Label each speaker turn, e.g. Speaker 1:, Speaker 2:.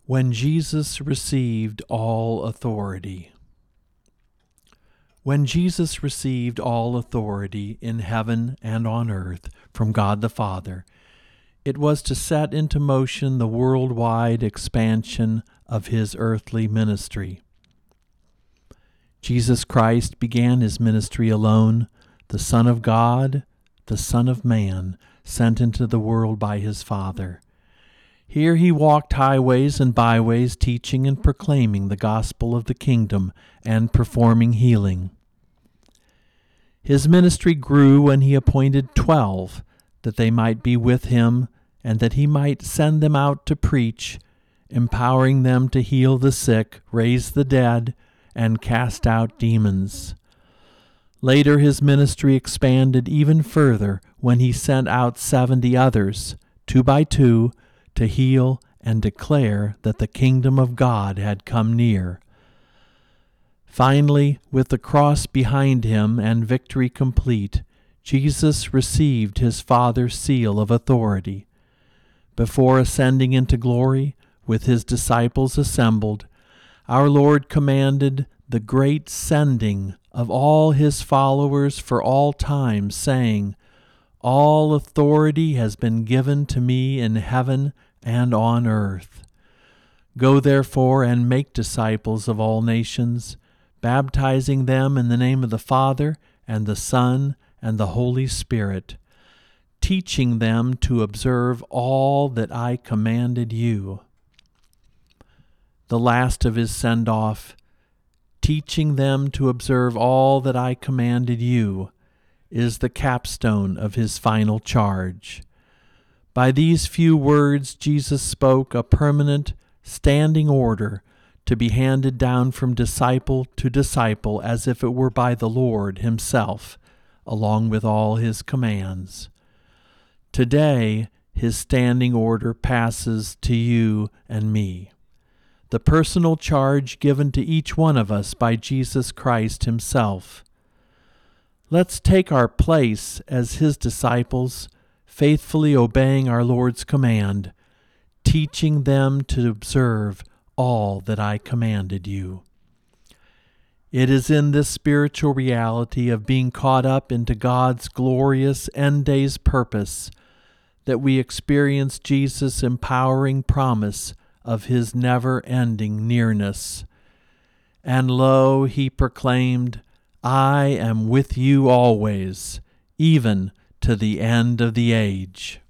Speaker 1: When Jesus received all authority. When Jesus received all authority in heaven and on earth from God the Father, it was to set into motion the worldwide expansion of his earthly ministry. Jesus Christ began his ministry alone, the Son of God, the Son of Man, sent into the world by his Father. Here he walked highways and byways, teaching and proclaiming the gospel of the kingdom and performing healing. His ministry grew when he appointed 12, that they might be with him and that he might send them out to preach, empowering them to heal the sick, raise the dead, and cast out demons. Later his ministry expanded even further when he sent out 70 others, 2 by 2, to heal and declare that the kingdom of God had come near. Finally, with the cross behind him and victory complete, Jesus received his Father's seal of authority. Before ascending into glory, with his disciples assembled, our Lord commanded the great sending of all his followers for all time, saying, "All authority has been given to me in heaven and on earth. Go therefore and make disciples of all nations, baptizing them in the name of the Father and the Son and the Holy Spirit, teaching them to observe all that I commanded you." The last of his send-off, "teaching them to observe all that I commanded you," is the capstone of his final charge. By these few words, Jesus spoke a permanent, standing order to be handed down from disciple to disciple as if it were by the Lord himself, along with all his commands. Today, his standing order passes to you and me, the personal charge given to each one of us by Jesus Christ himself. Let's take our place as his disciples, faithfully obeying our Lord's command, teaching them to observe all that I commanded you. It is in this spiritual reality of being caught up into God's glorious end days purpose that we experience Jesus' empowering promise of his never-ending nearness. And lo, he proclaimed, "I am with you always, even to the end of the age."